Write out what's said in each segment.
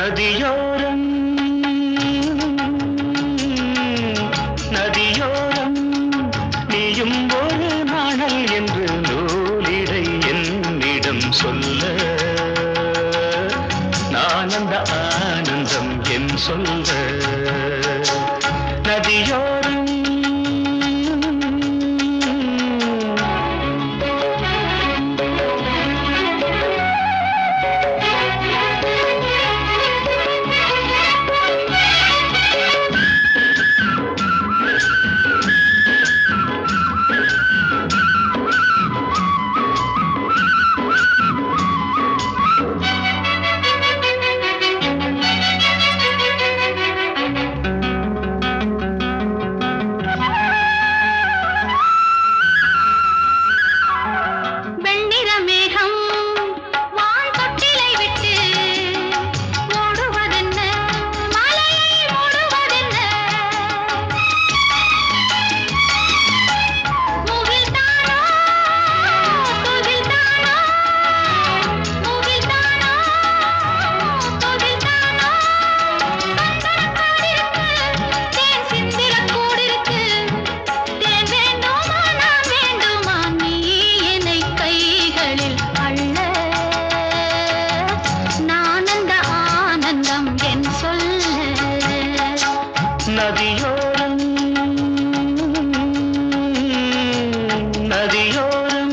நதியோரம் நதியோரம் நீயும் ஒரு நாணல் என்று நூலிடை என்னிடம் சொல்ல நான் அந்த ஆனந்தம் என் சொல்ல நதியோரம் நதியோரம் நதியோரம்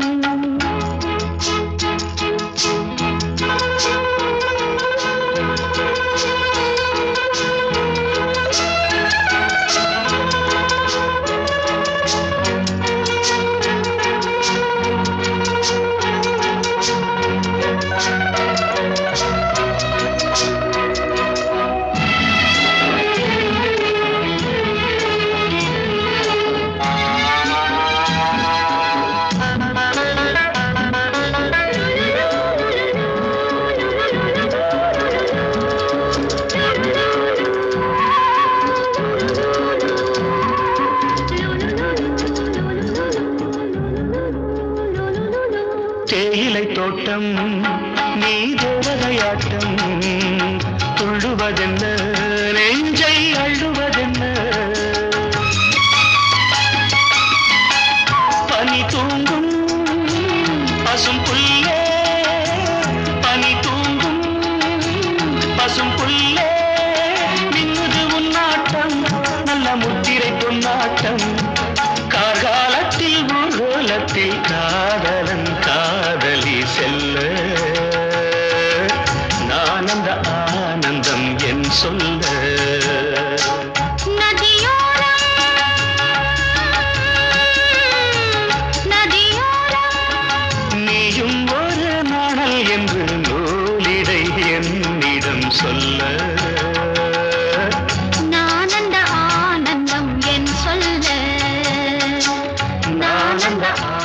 தேயிலை தோட்டம் நீ தேவதையாட்டம் துள்ளுவதென்ன நெஞ்சை அள்ளுவதென்ன பனி தூங்கும் பசும் புல்லே பனி தூங்கும் பசும் புல்லே நின்னுது உன்னாட்டம் நல்ல முத்திரை பொன்னாட்டம் கார்காலத்தில் ஊர்வலத்தில் காதலன் காதலி செல்ல நான் அந்த ஆனந்தம் என் சொல்ல நீயும் ஒரு நாணல் என்று நூலிடை என்னிடம் சொல்ல நான் அந்த ஆனந்தம் என் சொல்ல நான் அந்த